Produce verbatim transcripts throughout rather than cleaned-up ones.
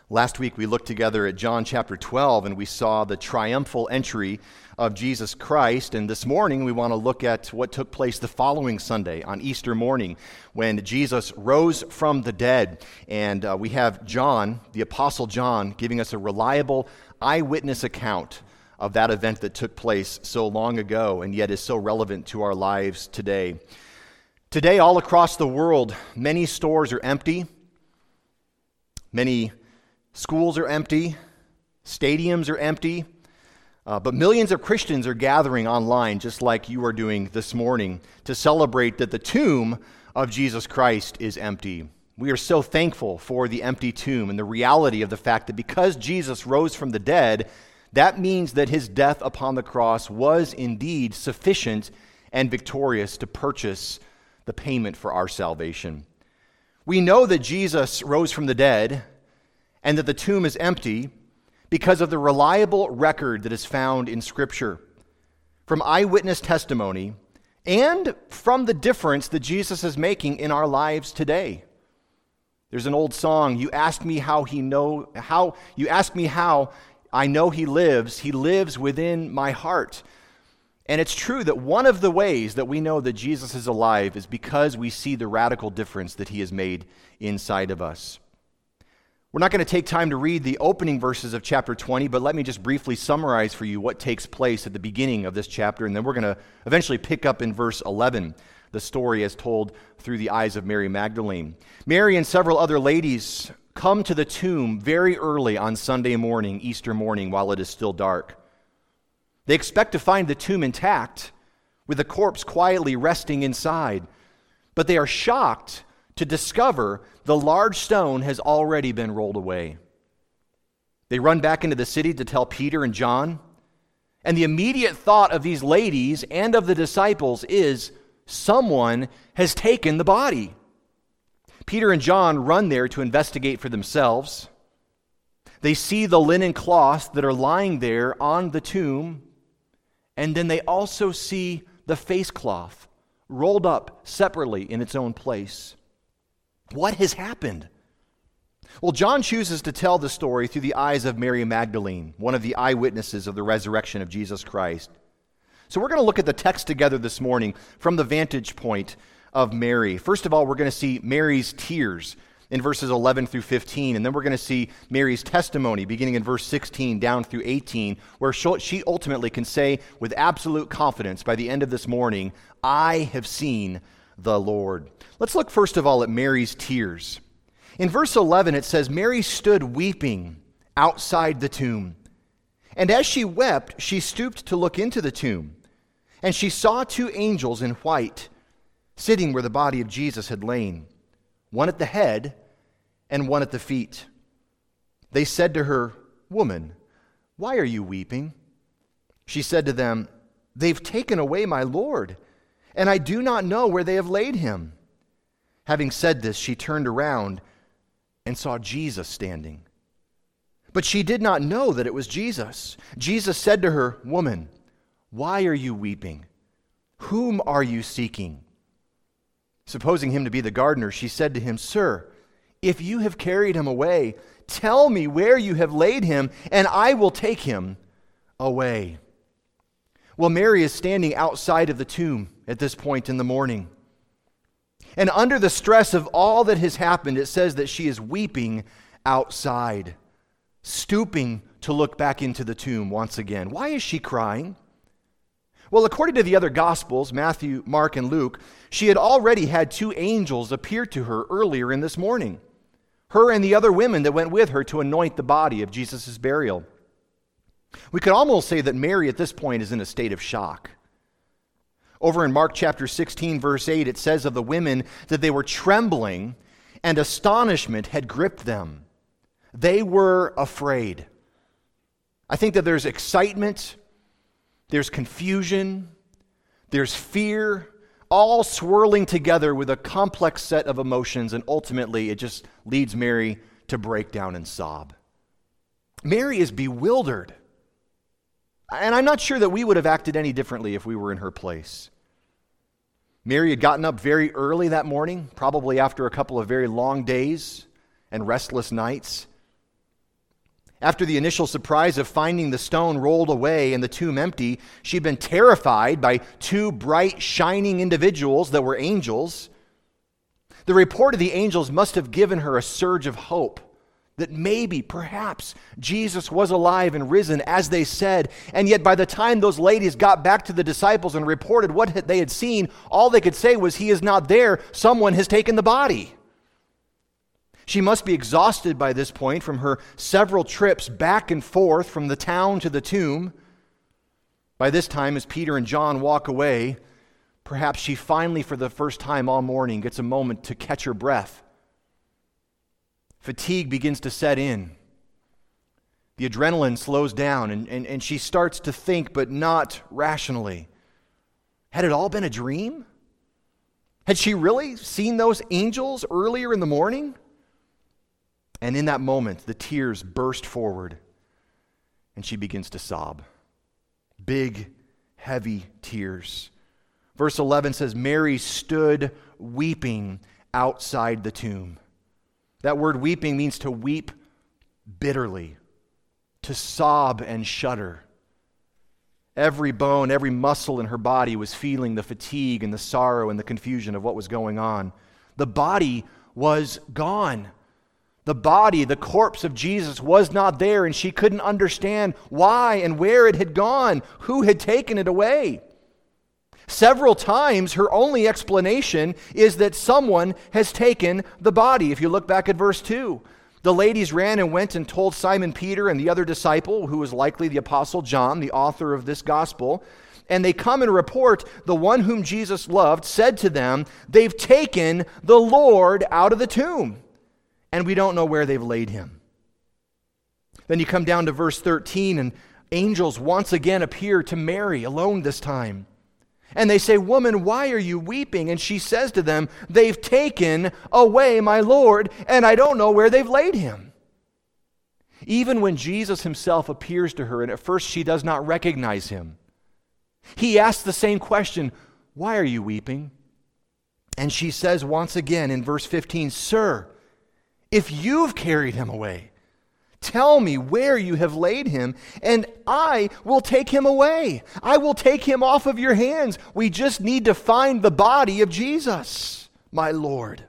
Last week we looked together at John chapter twelve and we saw the triumphal entry of Jesus Christ, and this morning we want to look at what took place the following Sunday on Easter morning when Jesus rose from the dead. And uh, we have John, the Apostle John, giving us a reliable eyewitness account of that event that took place so long ago and yet is so relevant to our lives today. Today, all across the world, many stores are empty, many schools are empty, stadiums are empty, uh, but millions of Christians are gathering online, just like you are doing this morning, to celebrate that the tomb of Jesus Christ is empty. We are so thankful for the empty tomb and the reality of the fact that because Jesus rose from the dead, that means that his death upon the cross was indeed sufficient and victorious to purchase the payment for our salvation. We know that Jesus rose from the dead and that the tomb is empty because of the reliable record that is found in Scripture, from eyewitness testimony, and from the difference that Jesus is making in our lives today. There's an old song, you ask me how he know how you ask me how I know he lives, he lives within my heart. And it's true that one of the ways that we know that Jesus is alive is because we see the radical difference that he has made inside of us. We're not going to take time to read the opening verses of chapter twenty, but let me just briefly summarize for you what takes place at the beginning of this chapter, and then we're going to eventually pick up in verse eleven, the story as told through the eyes of Mary Magdalene. Mary and several other ladies come to the tomb very early on Sunday morning, Easter morning, while it is still dark. They expect to find the tomb intact, with the corpse quietly resting inside, but they are shocked to discover the large stone has already been rolled away. They run back into the city to tell Peter and John, and the immediate thought of these ladies and of the disciples is, someone has taken the body. Peter and John run there to investigate for themselves. They see the linen cloths that are lying there on the tomb, and then they also see the face cloth rolled up separately in its own place. What has happened? Well, John chooses to tell the story through the eyes of Mary Magdalene, one of the eyewitnesses of the resurrection of Jesus Christ. So we're going to look at the text together this morning from the vantage point of Mary. First of all, we're going to see Mary's tears in verses eleven through fifteen, and then we're going to see Mary's testimony beginning in verse sixteen down through eighteen, where she ultimately can say with absolute confidence by the end of this morning, I have seen the Lord. Let's look first of all at Mary's tears. In verse eleven, it says, Mary stood weeping outside the tomb. And as she wept, she stooped to look into the tomb. And she saw two angels in white, sitting where the body of Jesus had lain, one at the head and one at the feet. They said to her, Woman, why are you weeping? She said to them, They've taken away my Lord, and I do not know where they have laid him. Having said this, she turned around and saw Jesus standing. But she did not know that it was Jesus. Jesus said to her, Woman, why are you weeping? Whom are you seeking? Supposing him to be the gardener, she said to him, Sir, if you have carried him away, tell me where you have laid him, and I will take him away. Well, Mary is standing outside of the tomb at this point in the morning. And under the stress of all that has happened, it says that she is weeping outside, stooping to look back into the tomb once again. Why is she crying? Well, according to the other Gospels, Matthew, Mark, and Luke, she had already had two angels appear to her earlier in this morning, her and the other women that went with her to anoint the body of Jesus' burial. We could almost say that Mary at this point is in a state of shock. Over in Mark chapter sixteen, verse eight, it says of the women that they were trembling and astonishment had gripped them. They were afraid. I think that there's excitement, there's confusion, there's fear, all swirling together with a complex set of emotions, and ultimately it just leads Mary to break down and sob. Mary is bewildered. And I'm not sure that we would have acted any differently if we were in her place. Mary had gotten up very early that morning, probably after a couple of very long days and restless nights. After the initial surprise of finding the stone rolled away and the tomb empty, she'd been terrified by two bright, shining individuals that were angels. The report of the angels must have given her a surge of hope that maybe, perhaps, Jesus was alive and risen as they said. And yet by the time those ladies got back to the disciples and reported what they had seen, all they could say was, "He is not there. Someone has taken the body." She must be exhausted by this point from her several trips back and forth from the town to the tomb. By this time, as Peter and John walk away, perhaps she finally, for the first time all morning, gets a moment to catch her breath. Fatigue begins to set in. The adrenaline slows down, and, and, and she starts to think, but not rationally. Had it all been a dream? Had she really seen those angels earlier in the morning? And in that moment, the tears burst forward, and she begins to sob. Big, heavy tears. Verse eleven says, Mary stood weeping outside the tomb. That word weeping means to weep bitterly, to sob and shudder. Every bone, every muscle in her body was feeling the fatigue and the sorrow and the confusion of what was going on. The body was gone. The body, the corpse of Jesus, was not there, and she couldn't understand why and where it had gone, who had taken it away. Several times, her only explanation is that someone has taken the body. If you look back at verse two, the ladies ran and went and told Simon Peter and the other disciple, who was likely the Apostle John, the author of this gospel, and they come and report the one whom Jesus loved said to them, "They've taken the Lord out of the tomb, and we don't know where they've laid him." Then you come down to verse thirteen, and angels once again appear to Mary, alone this time. And they say, "Woman, why are you weeping?" And she says to them, "They've taken away my Lord, and I don't know where they've laid him." Even when Jesus himself appears to her, and at first she does not recognize him, he asks the same question, "Why are you weeping?" And she says once again in verse fifteen, "Sir, if you've carried him away, tell me where you have laid him, and I will take him away. I will take him off of your hands. We just need to find the body of Jesus, my Lord."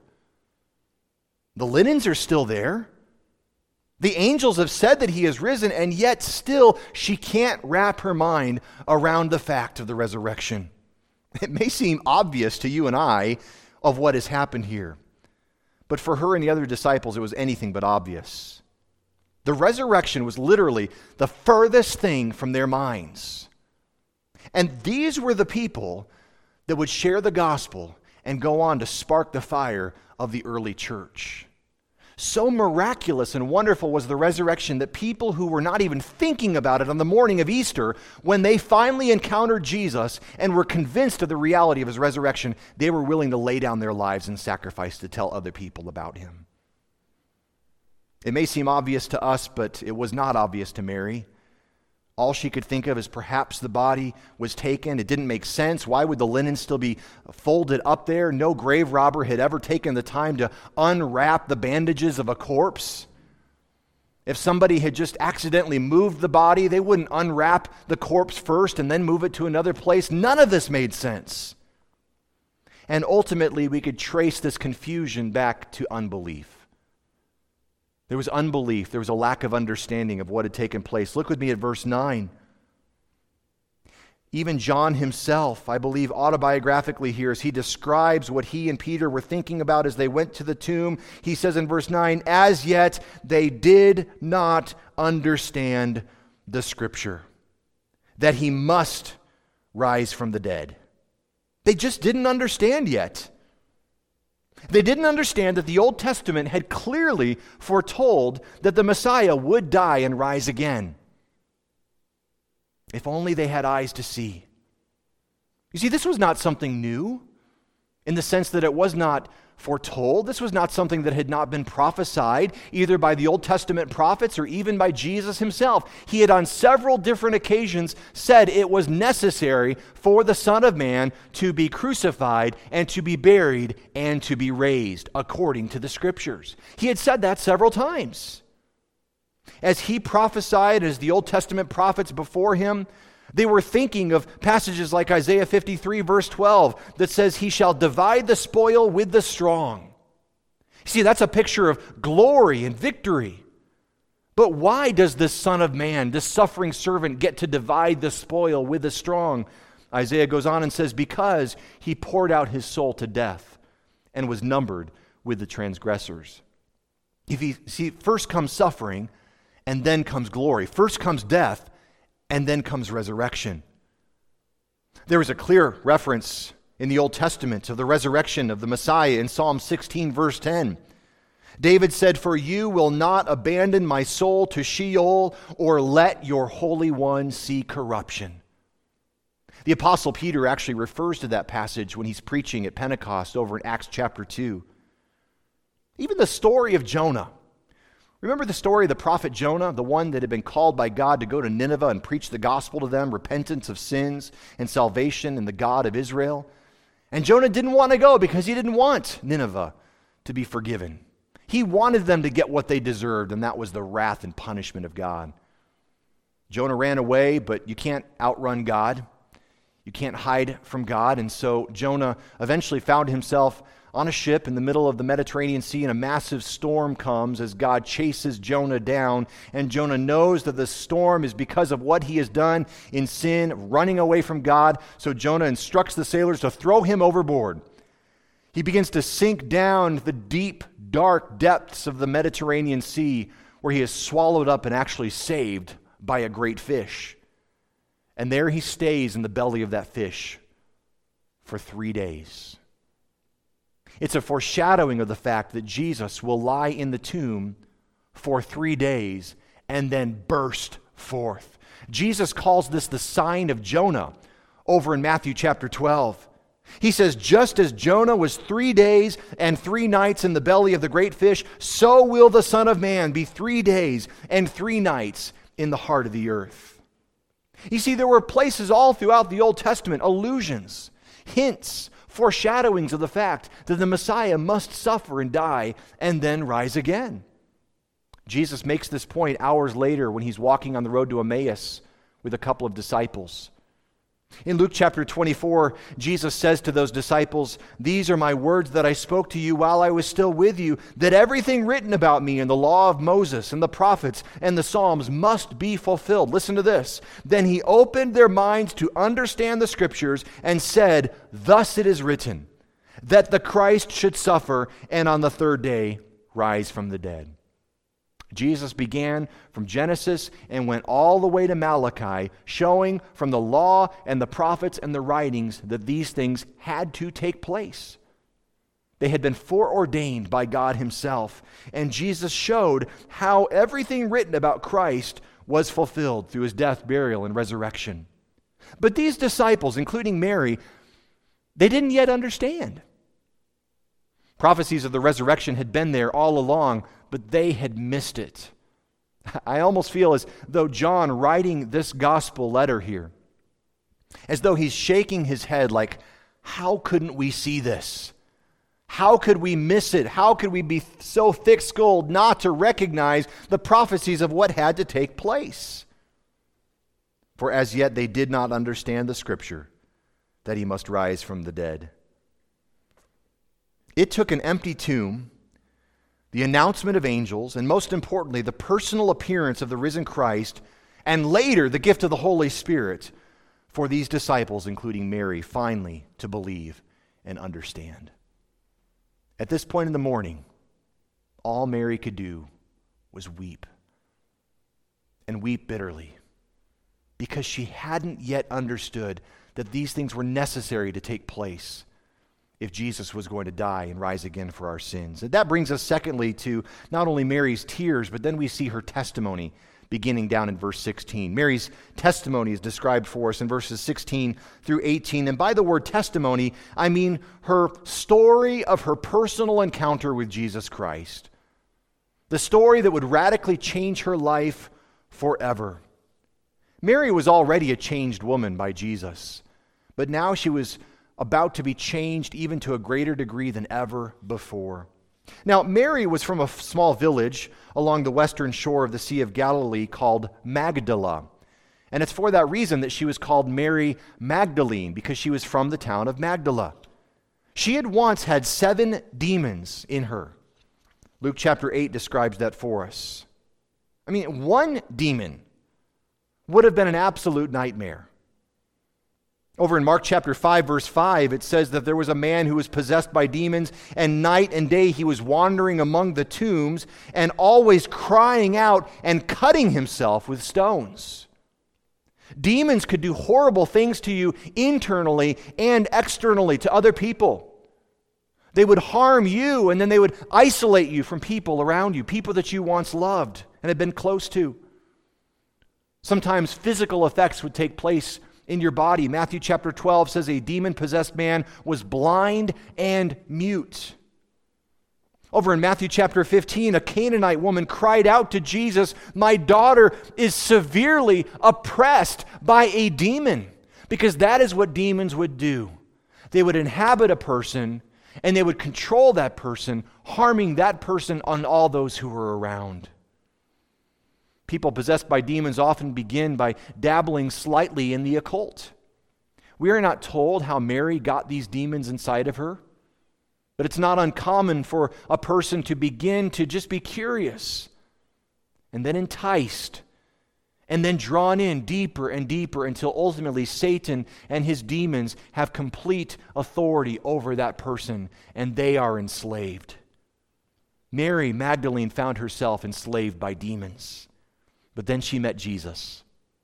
The linens are still there. The angels have said that he has risen, and yet still she can't wrap her mind around the fact of the resurrection. It may seem obvious to you and I of what has happened here, but for her and the other disciples, it was anything but obvious. The resurrection was literally the furthest thing from their minds. And these were the people that would share the gospel and go on to spark the fire of the early church. So miraculous and wonderful was the resurrection that people who were not even thinking about it on the morning of Easter, when they finally encountered Jesus and were convinced of the reality of his resurrection, they were willing to lay down their lives and sacrifice to tell other people about him. It may seem obvious to us, but it was not obvious to Mary. All she could think of is perhaps the body was taken. It didn't make sense. Why would the linen still be folded up there? No grave robber had ever taken the time to unwrap the bandages of a corpse. If somebody had just accidentally moved the body, they wouldn't unwrap the corpse first and then move it to another place. None of this made sense. And ultimately, we could trace this confusion back to unbelief. There was unbelief. There was a lack of understanding of what had taken place. Look with me at verse nine. Even John himself, I believe autobiographically here, as he describes what he and Peter were thinking about as they went to the tomb, he says in verse nine, "As yet they did not understand the scripture, that he must rise from the dead." They just didn't understand yet. They didn't understand that the Old Testament had clearly foretold that the Messiah would die and rise again. If only they had eyes to see. You see, this was not something new in the sense that it was not foretold. This was not something that had not been prophesied either by the Old Testament prophets or even by Jesus himself. He had on several different occasions said it was necessary for the Son of Man to be crucified and to be buried and to be raised according to the Scriptures. He had said that several times. as he prophesied, as the Old Testament prophets before him, they were thinking of passages like Isaiah fifty-three, verse twelve, that says, he shall divide the spoil with the strong. See, that's a picture of glory and victory. But why does this Son of Man, this suffering servant, get to divide the spoil with the strong? Isaiah goes on and says, because he poured out his soul to death and was numbered with the transgressors. If you see, first comes suffering, and then comes glory. First comes death, and then comes resurrection. There is a clear reference in the Old Testament of the resurrection of the Messiah in Psalm sixteen, verse ten. David said, for you will not abandon my soul to Sheol, or let your Holy One see corruption. The Apostle Peter actually refers to that passage when he's preaching at Pentecost over in Acts chapter two. Even the story of Jonah. Remember the story of the prophet Jonah, the one that had been called by God to go to Nineveh and preach the gospel to them, repentance of sins and salvation in the God of Israel? And Jonah didn't want to go because he didn't want Nineveh to be forgiven. He wanted them to get what they deserved, and that was the wrath and punishment of God. Jonah ran away, but you can't outrun God. You can't hide from God. And so Jonah eventually found himself on a ship in the middle of the Mediterranean Sea, and a massive storm comes as God chases Jonah down. And Jonah knows that the storm is because of what he has done in sin, running away from God. So Jonah instructs the sailors to throw him overboard. He begins to sink down the deep, dark depths of the Mediterranean Sea, where he is swallowed up and actually saved by a great fish. And there he stays in the belly of that fish for three days. It's a foreshadowing of the fact that Jesus will lie in the tomb for three days and then burst forth. Jesus calls this the sign of Jonah over in Matthew chapter twelve. He says, just as Jonah was three days and three nights in the belly of the great fish, so will the Son of Man be three days and three nights in the heart of the earth. You see, there were places all throughout the Old Testament, allusions, hints, foreshadowings of the fact that the Messiah must suffer and die and then rise again. Jesus makes this point hours later when he's walking on the road to Emmaus with a couple of disciples. In Luke chapter twenty-four, Jesus says to those disciples, these are my words that I spoke to you while I was still with you, that everything written about me in the law of Moses and the prophets and the Psalms must be fulfilled. Listen to this. Then he opened their minds to understand the scriptures and said, thus it is written, that the Christ should suffer and on the third day rise from the dead. Jesus began from Genesis and went all the way to Malachi, showing from the law and the prophets and the writings that these things had to take place. They had been foreordained by God himself, and Jesus showed how everything written about Christ was fulfilled through his death, burial, and resurrection. But these disciples, including Mary, they didn't yet understand. Prophecies of the resurrection had been there all along, but they had missed it. I almost feel as though John, writing this gospel letter here, as though he's shaking his head like, how couldn't we see this? How could we miss it? How could we be so thick-skulled not to recognize the prophecies of what had to take place? For as yet they did not understand the scripture that he must rise from the dead. It took an empty tomb, the announcement of angels, and most importantly, the personal appearance of the risen Christ, and later the gift of the Holy Spirit, for these disciples, including Mary, finally to believe and understand. At this point in the morning, all Mary could do was weep, and weep bitterly, because she hadn't yet understood that these things were necessary to take place if Jesus was going to die and rise again for our sins. And that brings us, secondly, to not only Mary's tears, but then we see her testimony beginning down in verse sixteen. Mary's testimony is described for us in verses sixteen through eighteen. And by the word testimony, I mean her story of her personal encounter with Jesus Christ. The story that would radically change her life forever. Mary was already a changed woman by Jesus, but now she was about to be changed even to a greater degree than ever before. Now, Mary was from a small village along the western shore of the Sea of Galilee called Magdala. And it's for that reason that she was called Mary Magdalene, because she was from the town of Magdala. She had once had seven demons in her. Luke chapter eight describes that for us. I mean, one demon would have been an absolute nightmare. Over in Mark chapter five, verse five, it says that there was a man who was possessed by demons, and night and day he was wandering among the tombs and always crying out and cutting himself with stones. Demons could do horrible things to you internally and externally to other people. They would harm you, and then they would isolate you from people around you, people that you once loved and had been close to. Sometimes physical effects would take place in your body. Matthew chapter twelve says a demon-possessed man was blind and mute. Over in Matthew chapter fifteen, a Canaanite woman cried out to Jesus, "My daughter is severely oppressed by a demon," because that is what demons would do. They would inhabit a person, and they would control that person, harming that person and all those who were around. People possessed by demons often begin by dabbling slightly in the occult. We are not told how Mary got these demons inside of her, but it's not uncommon for a person to begin to just be curious, and then enticed, and then drawn in deeper and deeper until ultimately Satan and his demons have complete authority over that person, and they are enslaved. Mary Magdalene found herself enslaved by demons. But then she met Jesus.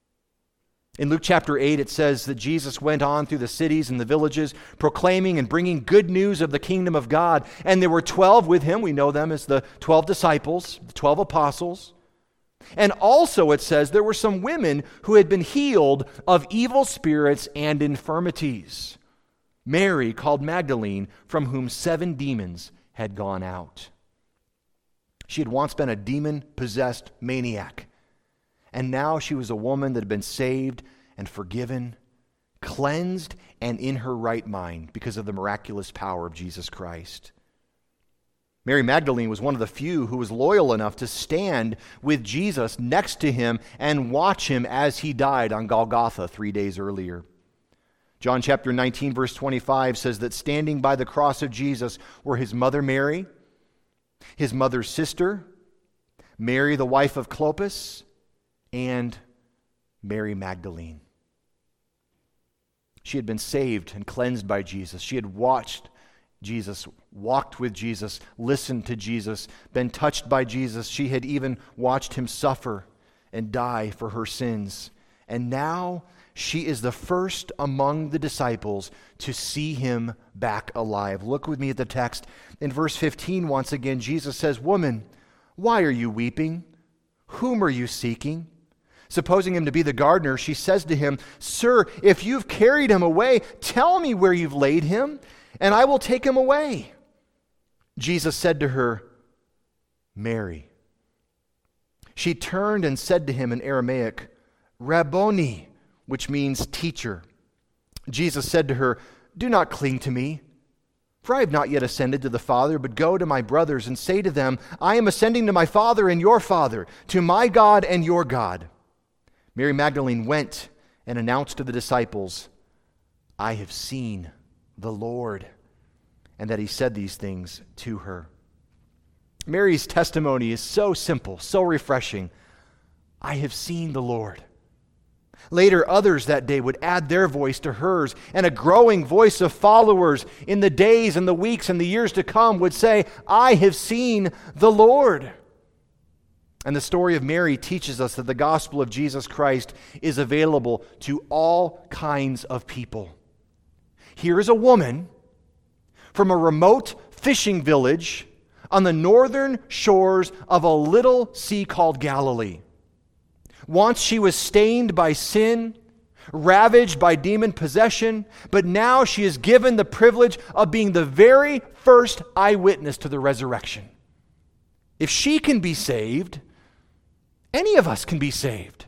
In Luke chapter eight, it says that Jesus went on through the cities and the villages, proclaiming and bringing good news of the kingdom of God. And there were twelve with him. We know them as the twelve disciples, the twelve apostles. And also it says there were some women who had been healed of evil spirits and infirmities. Mary, called Magdalene, from whom seven demons had gone out. She had once been a demon-possessed maniac. And now she was a woman that had been saved and forgiven, cleansed, and in her right mind because of the miraculous power of Jesus Christ. Mary Magdalene was one of the few who was loyal enough to stand with Jesus next to him and watch him as he died on Golgotha three days earlier. John chapter nineteen, verse twenty-five says that standing by the cross of Jesus were his mother Mary, his mother's sister, Mary the wife of Clopas, and Mary Magdalene. She had been saved and cleansed by Jesus. She had watched Jesus, walked with Jesus, listened to Jesus, been touched by Jesus. She had even watched him suffer and die for her sins. And now she is the first among the disciples to see him back alive. Look with me at the text. In verse fifteen, once again, Jesus says, "Woman, why are you weeping? Whom are you seeking?" Supposing him to be the gardener, she says to him, "Sir, if you've carried him away, tell me where you've laid him, and I will take him away." Jesus said to her, "Mary." She turned and said to him in Aramaic, "Rabboni," which means teacher. Jesus said to her, "Do not cling to me, for I have not yet ascended to the Father, but go to my brothers and say to them, I am ascending to my Father and your Father, to my God and your God." Mary Magdalene went and announced to the disciples, "I have seen the Lord," and that he said these things to her. Mary's testimony is so simple, so refreshing. I have seen the Lord. Later, others that day would add their voice to hers, and a growing voice of followers in the days and the weeks and the years to come would say, I have seen the Lord. And the story of Mary teaches us that the gospel of Jesus Christ is available to all kinds of people. Here is a woman from a remote fishing village on the northern shores of a little sea called Galilee. Once she was stained by sin, ravaged by demon possession, but now she is given the privilege of being the very first eyewitness to the resurrection. If she can be saved, any of us can be saved.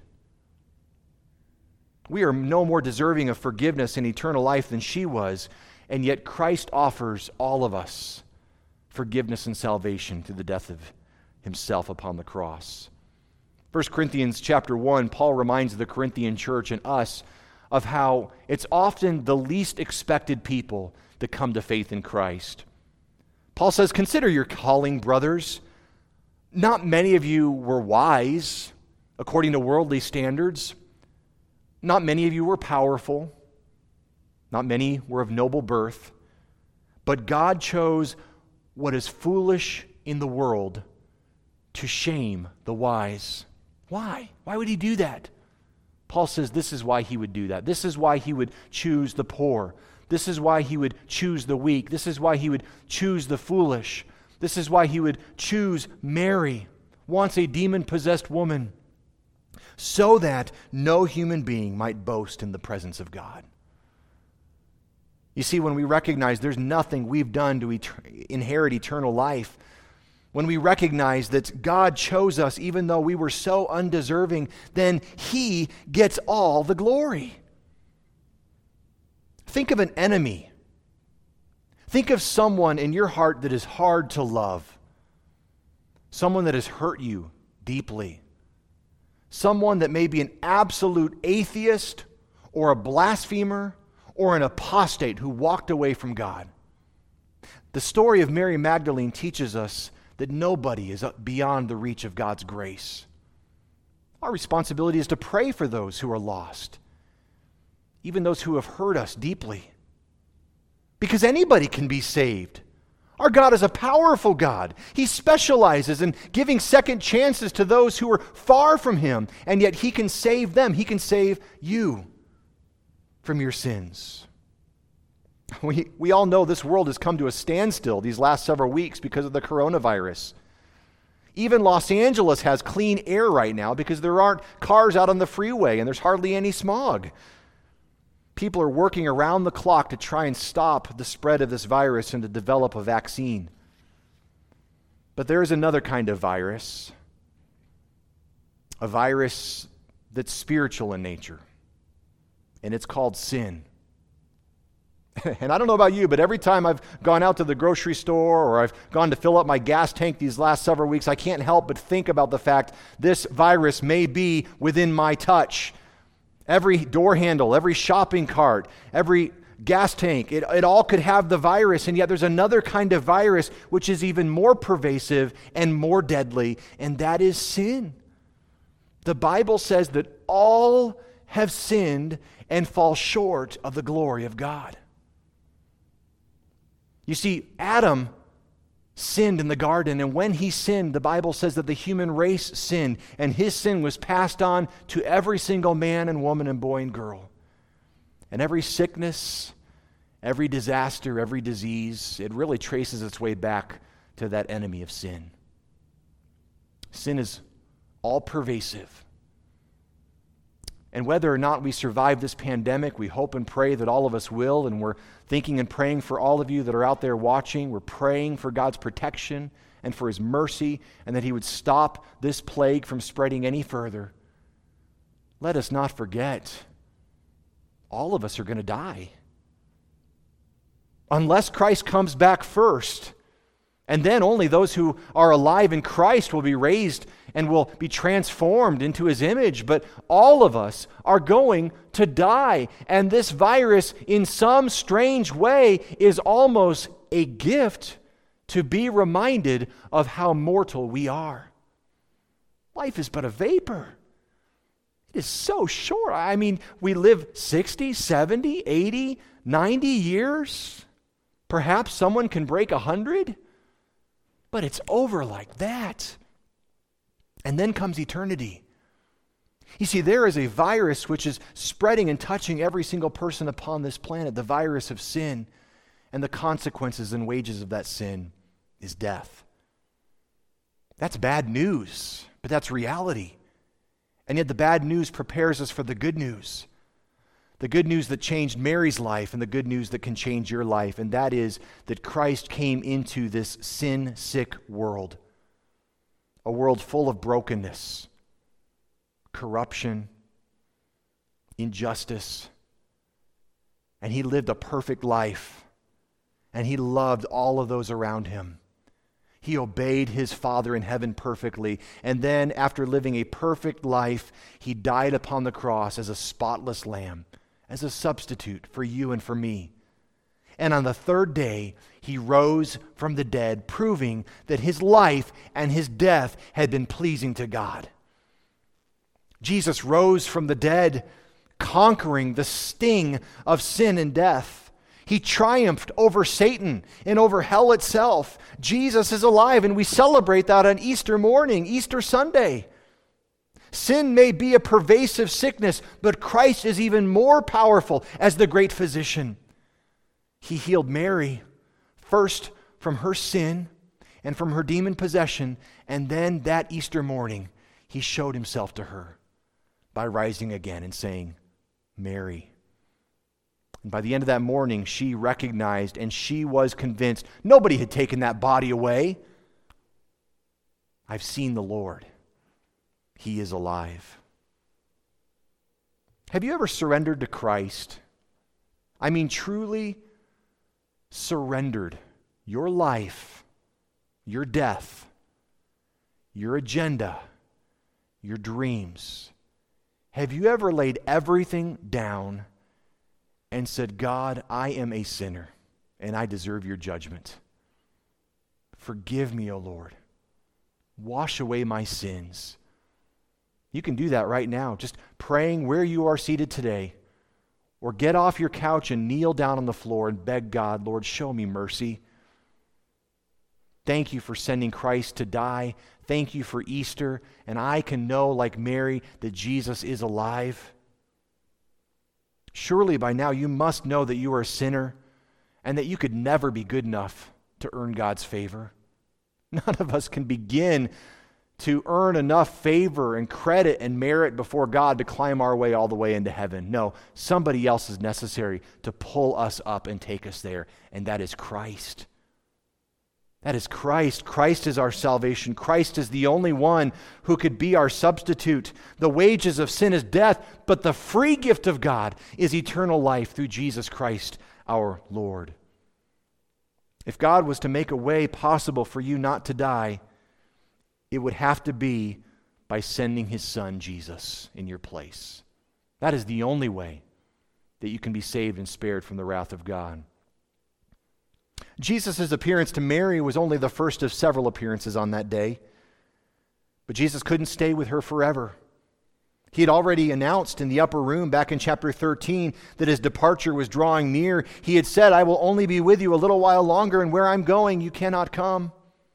We are no more deserving of forgiveness and eternal life than she was, and yet Christ offers all of us forgiveness and salvation through the death of himself upon the cross. First Corinthians chapter one, Paul reminds the Corinthian church and us of how it's often the least expected people that come to faith in Christ. Paul says, "Consider your calling, brothers. Not many of you were wise according to worldly standards. Not many of you were powerful. Not many were of noble birth. But God chose what is foolish in the world to shame the wise." Why? Why would he do that? Paul says this is why he would do that. This is why he would choose the poor. This is why he would choose the weak. This is why he would choose the foolish. This is why he would choose Mary, once a demon-possessed woman, so that no human being might boast in the presence of God. You see, when we recognize there's nothing we've done to et- inherit eternal life, when we recognize that God chose us even though we were so undeserving, then he gets all the glory. Think of an enemy. Think of someone in your heart that is hard to love. Someone that has hurt you deeply. Someone that may be an absolute atheist or a blasphemer or an apostate who walked away from God. The story of Mary Magdalene teaches us that nobody is beyond the reach of God's grace. Our responsibility is to pray for those who are lost, even those who have hurt us deeply, because anybody can be saved. Our God is a powerful God. He specializes in giving second chances to those who are far from him, and yet he can save them. He can save you from your sins. We, we all know this world has come to a standstill these last several weeks because of the coronavirus. Even Los Angeles has clean air right now because there aren't cars out on the freeway and there's hardly any smog. People are working around the clock to try and stop the spread of this virus and to develop a vaccine. But there is another kind of virus, a virus that's spiritual in nature, and it's called sin. And I don't know about you, but every time I've gone out to the grocery store or I've gone to fill up my gas tank these last several weeks, I can't help but think about the fact this virus may be within my touch. Every door handle, every shopping cart, every gas tank, it, it all could have the virus, and yet there's another kind of virus which is even more pervasive and more deadly, and that is sin. The Bible says that all have sinned and fall short of the glory of God. You see, Adam sinned in the garden, and when he sinned, the Bible says that the human race sinned, and his sin was passed on to every single man and woman and boy and girl. And every sickness, every disaster, every disease, it really traces its way back to that enemy of sin. Sin is all pervasive. And whether or not we survive this pandemic, we hope and pray that all of us will, and we're thinking and praying for all of you that are out there watching. We're praying for God's protection and for his mercy, and that he would stop this plague from spreading any further. Let us not forget, all of us are going to die. Unless Christ comes back first, and then only those who are alive in Christ will be raised and will be transformed into his image. But all of us are going to die. And this virus, in some strange way, is almost a gift to be reminded of how mortal we are. Life is but a vapor. It is so short. I mean, we live sixty, seventy, eighty, ninety years. Perhaps someone can break one hundred. But it's over like that. And then comes eternity. You see, there is a virus which is spreading and touching every single person upon this planet, the virus of sin. And the consequences and wages of that sin is death. That's bad news, but that's reality. And yet the bad news prepares us for the good news. The good news that changed Mary's life and the good news that can change your life, and that is that Christ came into this sin-sick world, a world full of brokenness, corruption, injustice, and he lived a perfect life, and he loved all of those around him. He obeyed his Father in heaven perfectly. And then, after living a perfect life, he died upon the cross as a spotless lamb, as a substitute for you and for me. And on the third day, he rose from the dead, proving that his life and his death had been pleasing to God. Jesus rose from the dead, conquering the sting of sin and death. He triumphed over Satan and over hell itself. Jesus is alive, and we celebrate that on Easter morning, Easter Sunday. Sin may be a pervasive sickness, but Christ is even more powerful as the great physician. He healed Mary, first from her sin and from her demon possession, and then that Easter morning, he showed himself to her by rising again and saying, Mary. And by the end of that morning, she recognized and she was convinced nobody had taken that body away. I've seen the Lord. He is alive. Have you ever surrendered to Christ? I mean, truly surrendered your life, your death, your agenda, your dreams. Have you ever laid everything down and said, God, I am a sinner and I deserve your judgment. Forgive me, O Lord. Wash away my sins. You can do that right now, just praying where you are seated today. Or get off your couch and kneel down on the floor and beg God, Lord, show me mercy. Thank you for sending Christ to die. Thank you for Easter. And I can know, like Mary, that Jesus is alive. Surely by now you must know that you are a sinner and that you could never be good enough to earn God's favor. None of us can begin to earn enough favor and credit and merit before God to climb our way all the way into heaven. No, somebody else is necessary to pull us up and take us there, and that is Christ. That is Christ. Christ is our salvation. Christ is the only one who could be our substitute. The wages of sin is death, but the free gift of God is eternal life through Jesus Christ our Lord. If God was to make a way possible for you not to die, it would have to be by sending his Son, Jesus, in your place. That is the only way that you can be saved and spared from the wrath of God. Jesus' appearance to Mary was only the first of several appearances on that day. But Jesus couldn't stay with her forever. He had already announced in the upper room back in chapter thirteen that his departure was drawing near. He had said, I will only be with you a little while longer, and where I'm going, you cannot come.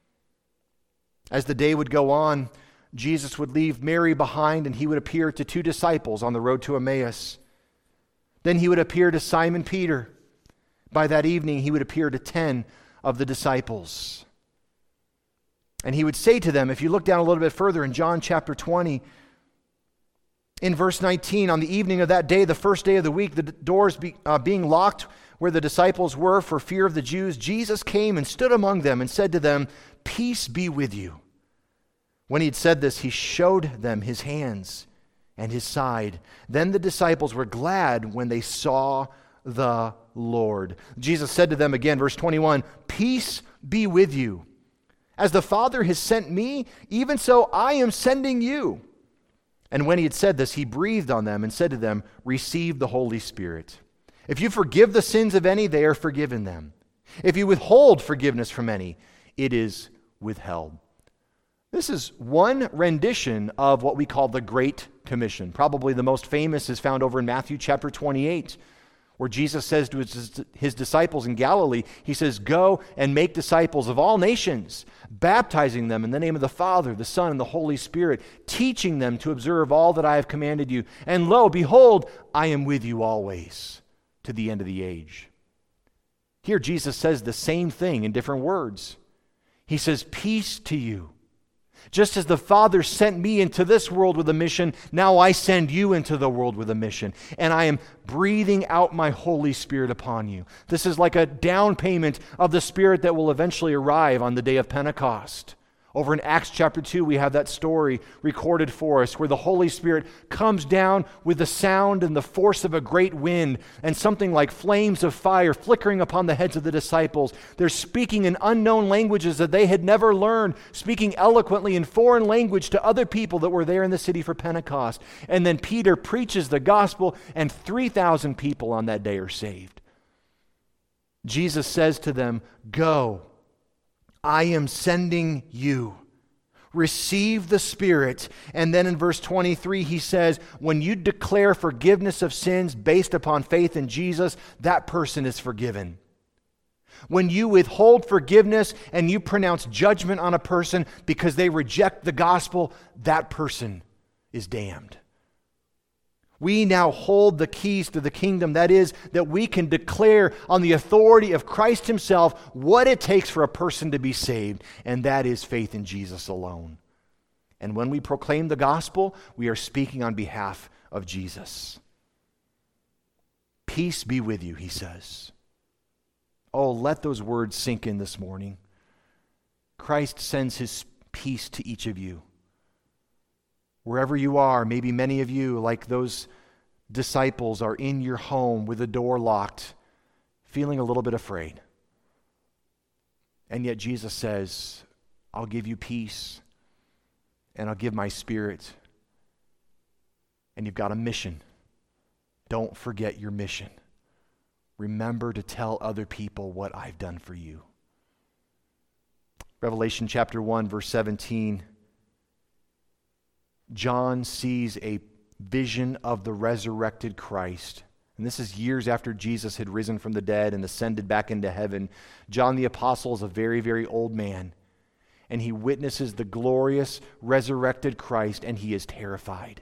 As the day would go on, Jesus would leave Mary behind, and he would appear to two disciples on the road to Emmaus. Then he would appear to Simon Peter. By that evening, he would appear to ten of the disciples. And he would say to them, if you look down a little bit further in John chapter twenty, in verse nineteen, on the evening of that day, the first day of the week, the doors be, uh, being locked where the disciples were for fear of the Jews, Jesus came and stood among them and said to them, peace be with you. When he had said this, he showed them his hands and his side. Then the disciples were glad when they saw the Lord. Jesus said to them again, verse twenty-one, peace be with you. As the Father has sent me, even so I am sending you. And when he had said this, he breathed on them and said to them, receive the Holy Spirit. If you forgive the sins of any, they are forgiven them. If you withhold forgiveness from any, it is withheld. This is one rendition of what we call the Great Commission. Probably the most famous is found over in Matthew chapter twenty-eight, where Jesus says to his, his disciples in Galilee, he says, go and make disciples of all nations, baptizing them in the name of the Father, the Son, and the Holy Spirit, teaching them to observe all that I have commanded you. And lo, behold, I am with you always to the end of the age. Here Jesus says the same thing in different words. He says, peace to you. Just as the Father sent me into this world with a mission, now I send you into the world with a mission. And I am breathing out my Holy Spirit upon you. This is like a down payment of the Spirit that will eventually arrive on the day of Pentecost. Over in Acts chapter two, we have that story recorded for us where the Holy Spirit comes down with the sound and the force of a great wind and something like flames of fire flickering upon the heads of the disciples. They're speaking in unknown languages that they had never learned, speaking eloquently in foreign language to other people that were there in the city for Pentecost. And then Peter preaches the gospel, and three thousand people on that day are saved. Jesus says to them, "Go. I am sending you. Receive the Spirit." And then in verse twenty-three, he says, when you declare forgiveness of sins based upon faith in Jesus, that person is forgiven. When you withhold forgiveness and you pronounce judgment on a person because they reject the gospel, that person is damned. We now hold the keys to the kingdom. That is, that we can declare on the authority of Christ himself what it takes for a person to be saved, and that is faith in Jesus alone. And when we proclaim the gospel, we are speaking on behalf of Jesus. Peace be with you, he says. Oh, let those words sink in this morning. Christ sends his peace to each of you. Wherever you are, maybe many of you, like those disciples, are in your home with the door locked, feeling a little bit afraid. And yet Jesus says, I'll give you peace, and I'll give my Spirit. And you've got a mission. Don't forget your mission. Remember to tell other people what I've done for you. Revelation chapter one, verse seventeen. John sees a vision of the resurrected Christ. And this is years after Jesus had risen from the dead and ascended back into heaven. John the Apostle is a very, very old man. And he witnesses the glorious resurrected Christ, and he is terrified.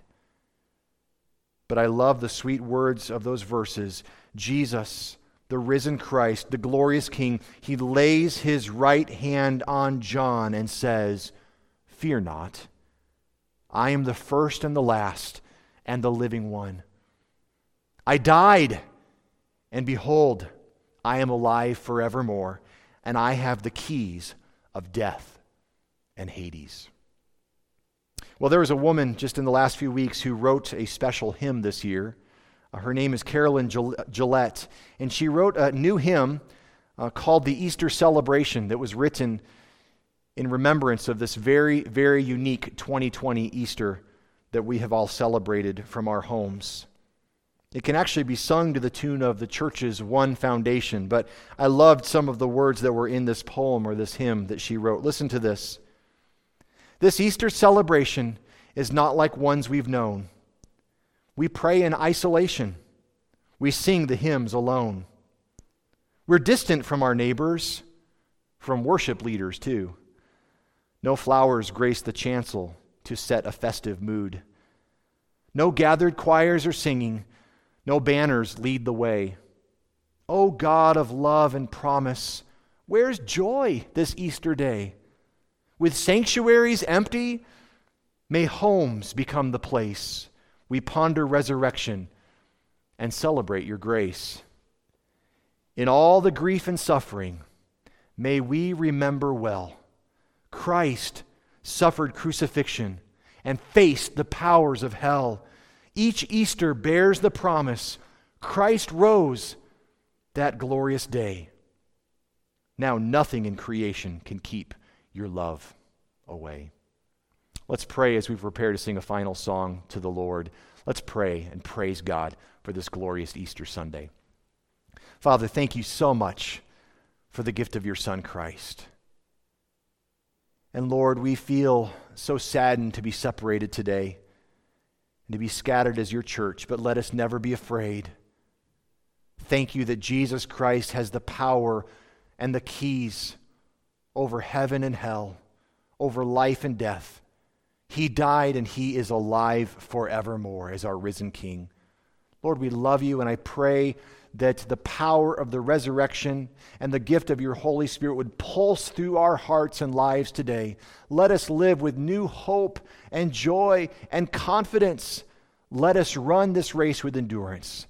But I love the sweet words of those verses. Jesus, the risen Christ, the glorious King, he lays his right hand on John and says, "Fear not. I am the first and the last and the living one. I died, and behold, I am alive forevermore, and I have the keys of death and Hades." Well, there was a woman just in the last few weeks who wrote a special hymn this year. Uh, her name is Carolyn Gillette, and she wrote a new hymn uh, called the Easter Celebration that was written in remembrance of this very, very unique twenty twenty Easter that we have all celebrated from our homes. It can actually be sung to the tune of the church's One Foundation, but I loved some of the words that were in this poem or this hymn that she wrote. Listen to this. This Easter celebration is not like ones we've known. We pray in isolation. We sing the hymns alone. We're distant from our neighbors, from worship leaders too. No flowers grace the chancel to set a festive mood. No gathered choirs are singing. No banners lead the way. O God of love and promise, where's joy this Easter day? With sanctuaries empty, may homes become the place we ponder resurrection and celebrate your grace. In all the grief and suffering, may we remember well Christ suffered crucifixion and faced the powers of hell. Each Easter bears the promise Christ rose that glorious day. Now nothing in creation can keep your love away. Let's pray as we prepare to sing a final song to the Lord. Let's pray and praise God for this glorious Easter Sunday. Father, thank you so much for the gift of your Son, Christ. And Lord, we feel so saddened to be separated today and to be scattered as your church, but let us never be afraid. Thank you that Jesus Christ has the power and the keys over heaven and hell, over life and death. He died and he is alive forevermore as our risen King. Lord, we love you, and I pray that the power of the resurrection and the gift of your Holy Spirit would pulse through our hearts and lives today. Let us live with new hope and joy and confidence. Let us run this race with endurance,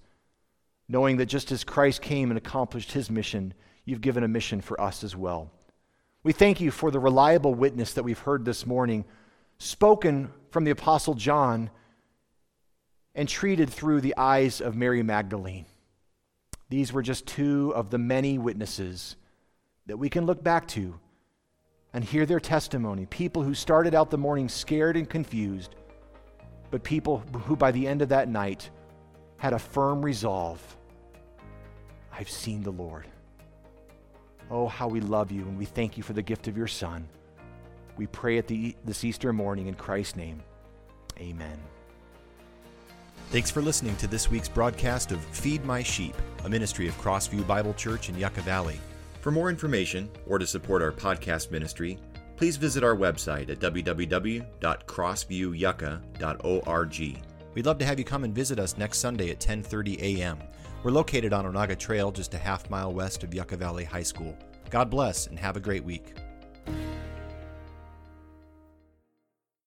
knowing that just as Christ came and accomplished his mission, you've given a mission for us as well. We thank you for the reliable witness that we've heard this morning, spoken from the Apostle John and treated through the eyes of Mary Magdalene. These were just two of the many witnesses that we can look back to and hear their testimony. People who started out the morning scared and confused, but people who by the end of that night had a firm resolve. I've seen the Lord. Oh, how we love you, and we thank you for the gift of your Son. We pray at the, this Easter morning in Christ's name. Amen. Thanks for listening to this week's broadcast of Feed My Sheep, a ministry of Crossview Bible Church in Yucca Valley. For more information or to support our podcast ministry, please visit our website at w w w dot crossview yucca dot org. We'd love to have you come and visit us next Sunday at ten thirty a.m. We're located on Onaga Trail just a half mile west of Yucca Valley High School. God bless and have a great week.